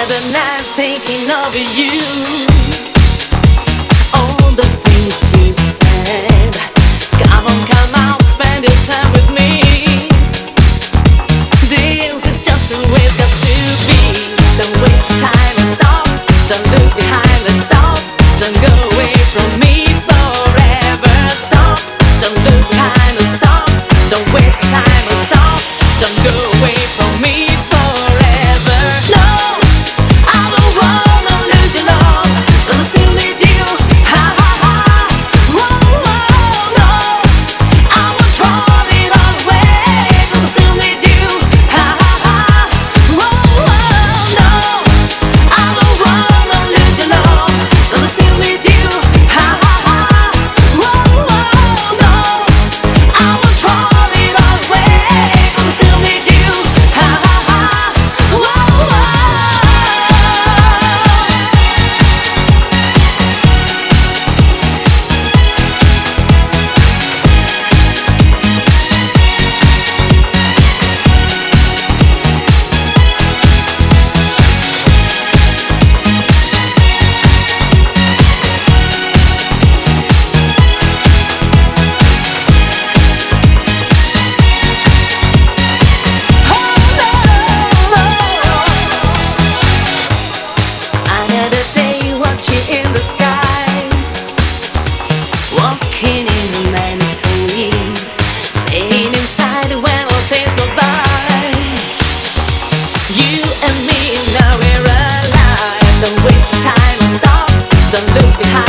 the night thinking of you. All the things you said. Come on, come out, spend your time with me. This is just the way it's got to be. Don't waste your time and stop. Don't look behind and stop. Don't go away from me forever. Stop. Don't look behind and stop. Don't waste your time and stop. Don't go away from me forever. No, I don't wanna lose your love, 'cause I still need you. Ha ha ha. Whoa, whoa, no, I won't throw it all away, 'cause I still need you. Ha ha ha. Whoa, whoa, no, I don't wanna lose your love, 'cause I still need you. Ha ha ha. Whoa, whoa, no, I won't throw it all away, 'cause I still need you. Ha ha ha. Whoa, whoa. Another day watching in the sky, walking in a man's sleep, staying inside when all things go by. You and me, now we're alive. Don't waste your time and stop. Don't look behind.